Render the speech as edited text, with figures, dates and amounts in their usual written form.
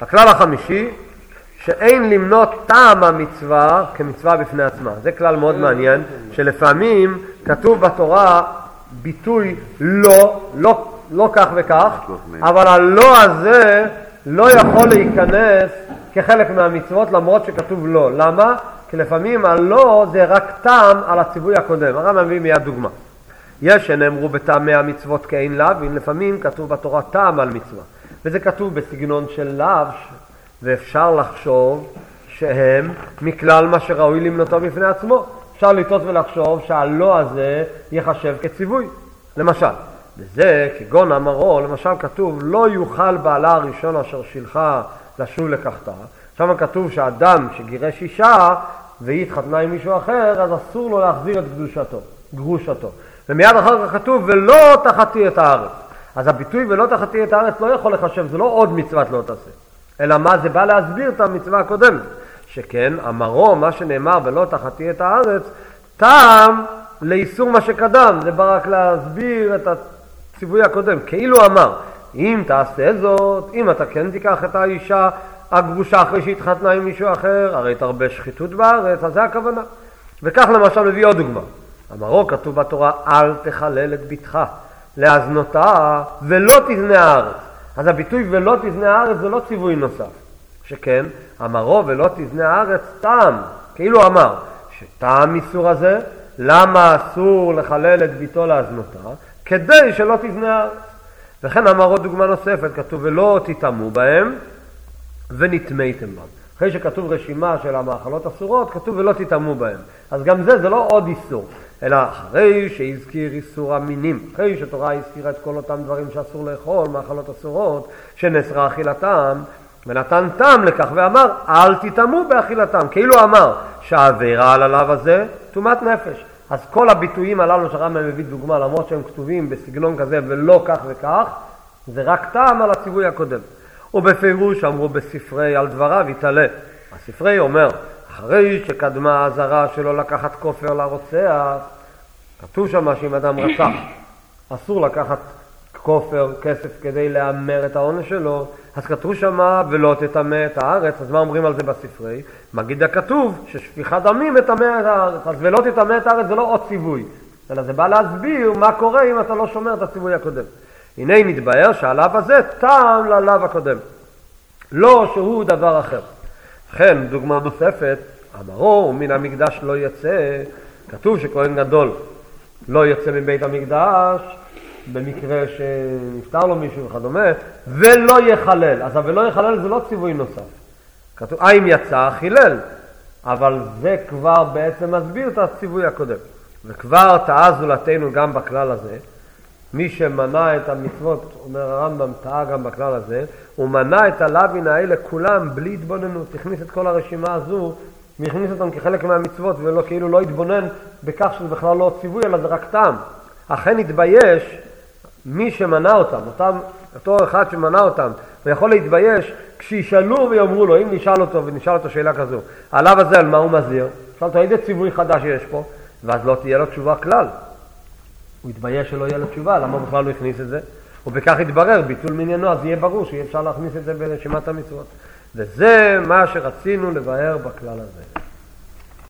הכלל החמישי, שאין למנות טעם המצווה כמצווה בפני עצמה. זה כלל מאוד מעניין, שלפעמים כתוב בתורה ביטוי לא כך וכך, אבל הלא הזה לא יכול להיכנס כחלק מהמצוות למרות שכתוב לא. למה? כי לפעמים הלא זה רק טעם על הציווי הקודם. הרמב"ם מביא מיד דוגמה. יש שנאמרו בטעמי המצוות כאין לאו, לפעמים כתוב בתורה טעם על מצווה. וזה כתוב בסגנון של לאו, ואפשר לחשוב שהם מכלל מה שראוי למנותו בפני עצמו. אפשר לטעות ולחשוב שהלא הזה יחשב כציווי. למשל, וזה כגון אמרו, למשל כתוב לא יוכל בעלה הראשון אשר שילחה לשוב לקחתה. שם כתוב שאדם שגירש אישה והיא התחתנה עם מישהו אחר, אז אסור לו להחזיר את גרושתו. ומיד אחר כך כתוב ולא תחתי את הארץ. אז הביטוי ולא תחתי את הארץ לא יכול לחשב, זה לא עוד מצוות לא תעשה. אלא מה? זה בא להסביר את המצווה הקודמת. שכן, אמרו, מה שנאמר ולא תחתי את הארץ, טעם לאיסור מה שקדם. זה בא רק להסביר את הציווי הקודם. כאילו אמר, אם תעשה זאת, אם אתה כן תיקח את האישה הגרושה אחרי שהתחתנה עם מישהו אחר, הרי תרבה שחיתות בארץ, אז זה הכוונה. וכך למשל מביא עוד דוגמה. אמרו, כתוב בתורה, אל תחלל את ביתך להזנותה ולא תזנה הארץ. אז הביטוי ולא תזנה הארץ זה לא ציווי נוסף. שכן, אמרו ולא תזנה הארץ טעם. כאילו אמר, שטעם איסור הזה, למה אסור לחלל את ביתו להזנותה? כדי שלא תזנה הארץ. וכן אמרו דוגמה נוספת, כתוב ולא תטמאו בהם ונטמאתם בהם. אחרי שכתוב רשימה של המאכלות אסורות, כתוב ולא תטמאו בהם. אז גם זה לא עוד איסור, אלא אחרי שהזכיר איסור המינים, אחרי שתורה הזכירה את כל אותם דברים שאסור לאכול, מאכלות אסורות, שנאסרה אכילתם, ונתן טעם לכך ואמר, אל תטמאו באכילתם. כאילו אמר שהעבירה על הלאו הזה, טומאת נפש. אז כל הביטויים הללו שהרמב"ם מביא דוגמה, למרות שהם כתובים בסגנון כזה ולא כך וכך, זה רק טעם על הציווי הקודם. ובפירוש אמרו בספרי על דבריו יתעלה. הספרי אומר, אחרי שקדמה האזהרה שלא לקחת כופר לרוצח, כתוב שם שאם אדם רצח, אסור לקחת כופר, כסף כדי לאמר את העונש שלו, אז כתוב שם ולא תטמא את הארץ. אז מה אומרים על זה בספרי? מגיד הכתוב ששפיכת דמים מטמא את הארץ. אז ולא תטמא את הארץ זה לא עוד ציווי, אלא זה בא להסביר מה קורה אם אתה לא שומר את הציווי הקודם. הנה נתבהר שהלאו הזה טעם ללאו הקודם, לא שהוא דבר אחר. לכן דוגמה נוספת, אמרו מן המקדש לא יצא, כתוב שכהן גדול לא יצא מבית המקדש במקרה שנפטר לו מישהו וכדומה, ולא יחלל. אז ולא יחלל זה לא ציווי נוסף. כתוב אם יצא חילל, אבל זה כבר בעצם מסביר את הציווי הקודם. וכבר טעה זולתנו גם בכלל הזה. מי שמנע את המצוות, אומר הרמב"ם, טעה גם בכלל הזה, הוא מנע את הלאווין האלה כולם בלי התבוננות. הכניס את כל הרשימה הזו, והכניס אותם כחלק מהמצוות, ולא כאילו לא התבונן בכך שזה בכלל לא ציווי, אלא זה רק טעם. אכן התבייש מי שמנע אותם, אותו אחד שמנע אותם, הוא יכול להתבייש כשישאלו ויאמרו לו, אם נשאל אותו ונשאל אותו שאלה כזו, עליו הזה על מה הוא מזהיר? שאל אותו, איזה ציווי חדש יש פה? ואז לא תהיה לו תשובה כלל. הוא יתבייש שלא יהיה לו תשובה, למה בכלל הוא הכניס את זה? ובכך יתברר ביטול מניינו, אז יהיה ברור שיהיה אפשר להכניס את זה ברשימת המצוות. וזה מה שרצינו לבאר בכלל הזה.